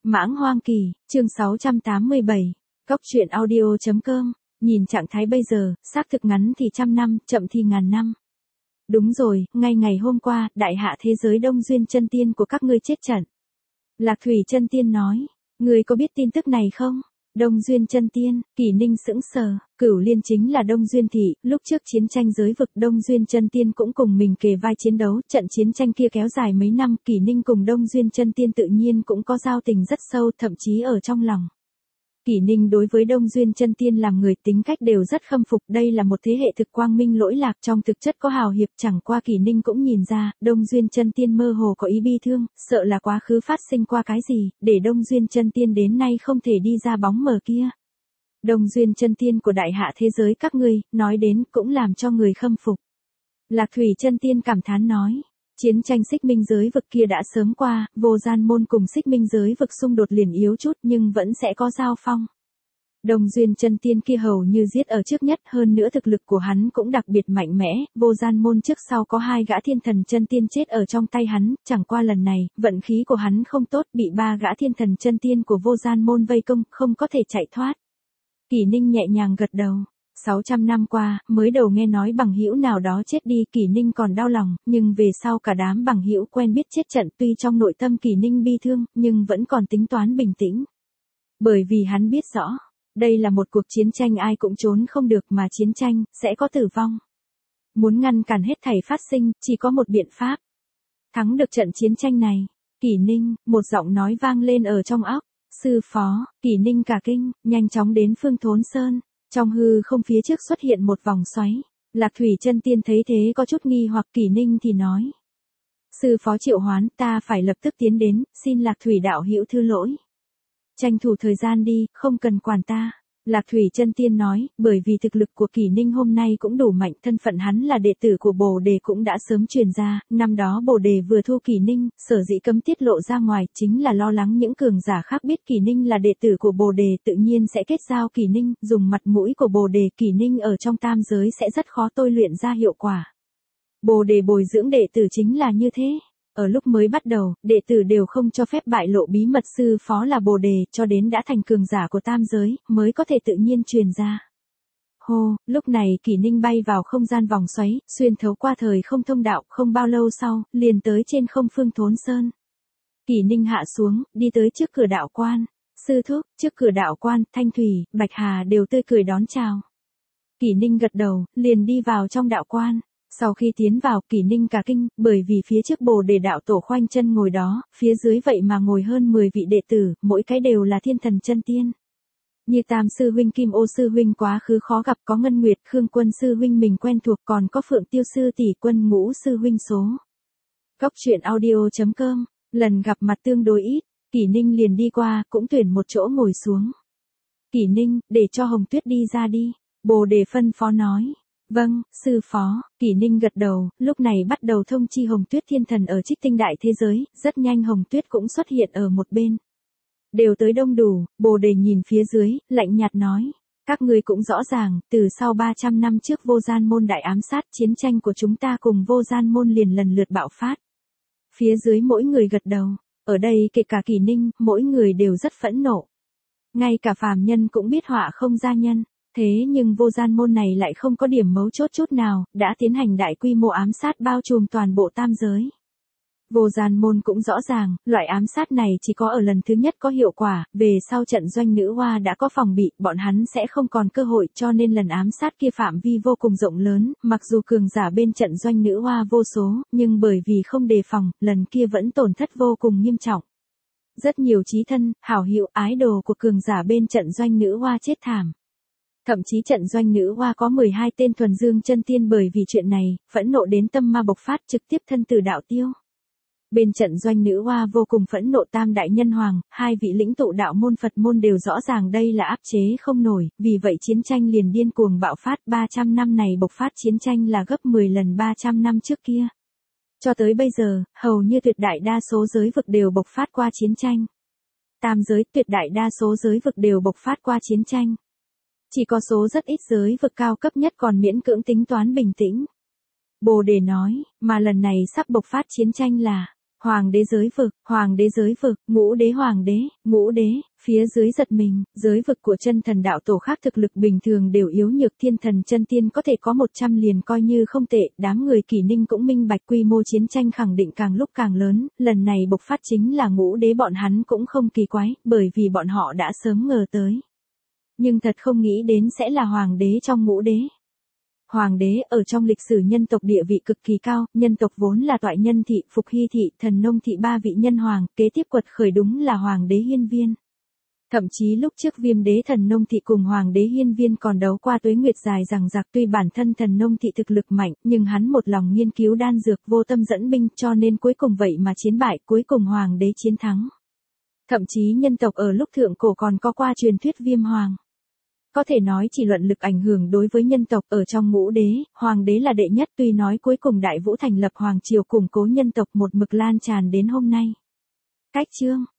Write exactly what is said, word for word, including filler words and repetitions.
Mãng Hoang Kỳ, chương sáu trăm tám mươi bảy, Cốc truyện audio chấm com, nhìn trạng thái bây giờ, xác thực ngắn thì trăm năm, chậm thì ngàn năm. Đúng rồi, ngay ngày hôm qua, đại hạ thế giới Đông Duyên chân tiên của các ngươi chết trận. Lạc Thủy chân tiên nói, ngươi có biết tin tức này không? Đông Duyên chân tiên, Kỷ Ninh sững sờ, Cửu Liên chính là Đông Duyên thị, lúc trước chiến tranh giới vực Đông Duyên chân tiên cũng cùng mình kề vai chiến đấu, trận chiến tranh kia kéo dài mấy năm, Kỷ Ninh cùng Đông Duyên chân tiên tự nhiên cũng có giao tình rất sâu, thậm chí ở trong lòng. Kỷ Ninh đối với Đông Duyên chân tiên làm người tính cách đều rất khâm phục, đây là một thế hệ thực quang minh lỗi lạc, trong thực chất có hào hiệp, chẳng qua Kỷ Ninh cũng nhìn ra, Đông Duyên chân tiên mơ hồ có ý bi thương, sợ là quá khứ phát sinh qua cái gì, để Đông Duyên chân tiên đến nay không thể đi ra bóng mờ kia. Đông Duyên chân tiên của đại hạ thế giới các ngươi, nói đến cũng làm cho người khâm phục. Lạc Thủy chân tiên cảm thán nói. Chiến tranh xích minh giới vực kia đã sớm qua, vô gian môn cùng xích minh giới vực xung đột liền yếu chút nhưng vẫn sẽ có giao phong. Đông Duyên chân tiên kia hầu như giết ở trước nhất, hơn nữa thực lực của hắn cũng đặc biệt mạnh mẽ, vô gian môn trước sau có hai gã thiên thần chân tiên chết ở trong tay hắn, chẳng qua lần này, vận khí của hắn không tốt, bị ba gã thiên thần chân tiên của vô gian môn vây công, không có thể chạy thoát. Kỷ Ninh nhẹ nhàng gật đầu. sáu trăm năm qua, mới đầu nghe nói bằng hữu nào đó chết đi, Kỷ Ninh còn đau lòng, nhưng về sau cả đám bằng hữu quen biết chết trận, tuy trong nội tâm Kỷ Ninh bi thương, nhưng vẫn còn tính toán bình tĩnh. Bởi vì hắn biết rõ, đây là một cuộc chiến tranh ai cũng trốn không được mà chiến tranh, sẽ có tử vong. Muốn ngăn cản hết thảy phát sinh, chỉ có một biện pháp. Thắng được trận chiến tranh này. Kỷ Ninh, một giọng nói vang lên ở trong óc. Sư phó, Kỷ Ninh cả kinh, nhanh chóng đến Phương Thốn Sơn. Trong hư không phía trước xuất hiện một vòng xoáy. Lạc Thủy chân tiên thấy thế có chút nghi hoặc, Kỷ Ninh thì nói. Sư phó triệu hoán, ta phải lập tức tiến đến, xin Lạc Thủy đạo hữu thứ lỗi. Tranh thủ thời gian đi, không cần quản ta. Lạc Thủy chân tiên nói, bởi vì thực lực của Kỷ Ninh hôm nay cũng đủ mạnh, thân phận hắn là đệ tử của Bồ Đề cũng đã sớm truyền ra, năm đó Bồ Đề vừa thu Kỷ Ninh, sở dĩ cấm tiết lộ ra ngoài, chính là lo lắng những cường giả khác biết Kỷ Ninh là đệ tử của Bồ Đề tự nhiên sẽ kết giao Kỷ Ninh, dùng mặt mũi của Bồ Đề Kỷ Ninh ở trong tam giới sẽ rất khó tôi luyện ra hiệu quả. Bồ Đề bồi dưỡng đệ tử chính là như thế. Ở lúc mới bắt đầu, đệ tử đều không cho phép bại lộ bí mật sư phó là Bồ Đề, cho đến đã thành cường giả của tam giới, mới có thể tự nhiên truyền ra. Hô, lúc này Kỷ Ninh bay vào không gian vòng xoáy, xuyên thấu qua thời không thông đạo, không bao lâu sau, liền tới trên không Phương Thốn Sơn. Kỷ Ninh hạ xuống, đi tới trước cửa đạo quan. Sư thúc, trước cửa đạo quan, Thanh Thủy, Bạch Hà đều tươi cười đón chào. Kỷ Ninh gật đầu, liền đi vào trong đạo quan. Sau khi tiến vào, Kỷ Ninh cả kinh, bởi vì phía trước Bồ Đề đạo tổ khoanh chân ngồi đó, phía dưới vậy mà ngồi hơn mười vị đệ tử, mỗi cái đều là thiên thần chân tiên. Như Tam sư huynh Kim Ô sư huynh quá khứ khó gặp, có Ngân Nguyệt Khương Quân sư huynh mình quen thuộc, còn có Phượng Tiêu sư tỷ Quân Ngũ sư huynh số. Cốc truyện audio chấm com, lần gặp mặt tương đối ít, Kỷ Ninh liền đi qua, cũng tuyển một chỗ ngồi xuống. Kỷ Ninh, để cho Hồng Tuyết đi ra đi, Bồ Đề phân phó nói. Vâng, sư phó, Kỷ Ninh gật đầu, lúc này bắt đầu thông chi Hồng Tuyết thiên thần ở Trích Tinh đại thế giới, rất nhanh Hồng Tuyết cũng xuất hiện ở một bên. Đều tới đông đủ, Bồ Đề nhìn phía dưới, lạnh nhạt nói, các ngươi cũng rõ ràng, từ sau ba trăm năm trước vô gian môn đại ám sát, chiến tranh của chúng ta cùng vô gian môn liền lần lượt bạo phát. Phía dưới mỗi người gật đầu, ở đây kể cả Kỷ Ninh, mỗi người đều rất phẫn nộ. Ngay cả phàm nhân cũng biết họa không gia nhân. Thế nhưng vô gian môn này lại không có điểm mấu chốt chút nào, đã tiến hành đại quy mô ám sát bao trùm toàn bộ tam giới. Vô gian môn cũng rõ ràng, loại ám sát này chỉ có ở lần thứ nhất có hiệu quả, về sau trận doanh nữ hoa đã có phòng bị, bọn hắn sẽ không còn cơ hội, cho nên lần ám sát kia phạm vi vô cùng rộng lớn, mặc dù cường giả bên trận doanh nữ hoa vô số, nhưng bởi vì không đề phòng, lần kia vẫn tổn thất vô cùng nghiêm trọng. Rất nhiều chí thân, hảo hữu, ái đồ của cường giả bên trận doanh nữ hoa chết thảm. Thậm chí trận doanh nữ hoa có mười hai tên thuần dương chân tiên bởi vì chuyện này, phẫn nộ đến tâm ma bộc phát trực tiếp thân tử đạo tiêu. Bên trận doanh nữ hoa vô cùng phẫn nộ tam đại nhân hoàng, hai vị lĩnh tụ đạo môn Phật môn đều rõ ràng đây là áp chế không nổi, vì vậy chiến tranh liền điên cuồng bạo phát, ba trăm năm này bộc phát chiến tranh là gấp mười lần ba trăm năm trước kia. Cho tới bây giờ, hầu như tuyệt đại đa số giới vực đều bộc phát qua chiến tranh. Tam giới tuyệt đại đa số giới vực đều bộc phát qua chiến tranh. Chỉ có số rất ít giới vực cao cấp nhất còn miễn cưỡng tính toán bình tĩnh. Bồ Đề nói, mà lần này sắp bộc phát chiến tranh là, Hoàng đế giới vực, hoàng đế giới vực, ngũ đế hoàng đế, ngũ đế, phía dưới giật mình, giới vực của chân thần đạo tổ khác thực lực bình thường đều yếu nhược, thiên thần chân tiên có thể có một trăm liền coi như không tệ, đám người Kỷ Ninh cũng minh bạch quy mô chiến tranh khẳng định càng lúc càng lớn, lần này bộc phát chính là ngũ đế, bọn hắn cũng không kỳ quái, bởi vì bọn họ đã sớm ngờ tới. Nhưng thật không nghĩ đến sẽ là hoàng đế trong ngũ đế. Hoàng đế ở trong lịch sử nhân tộc địa vị cực kỳ cao, nhân tộc vốn là Toại Nhân thị, Phục Hy thị, Thần Nông thị ba vị nhân hoàng, kế tiếp quật khởi đúng là hoàng đế Hiên Viên. Thậm chí lúc trước Viêm đế Thần Nông thị cùng hoàng đế Hiên Viên còn đấu qua tuế nguyệt dài rằng rạc, tuy bản thân Thần Nông thị thực lực mạnh, nhưng hắn một lòng nghiên cứu đan dược, vô tâm dẫn binh, cho nên cuối cùng vậy mà chiến bại, cuối cùng hoàng đế chiến thắng. Thậm chí nhân tộc ở lúc thượng cổ còn có qua truyền thuyết Viêm hoàng. Có thể nói chỉ luận lực ảnh hưởng đối với nhân tộc ở trong ngũ đế, hoàng đế là đệ nhất, tuy nói cuối cùng Đại Vũ thành lập hoàng triều củng cố nhân tộc một mực lan tràn đến hôm nay. Cách chương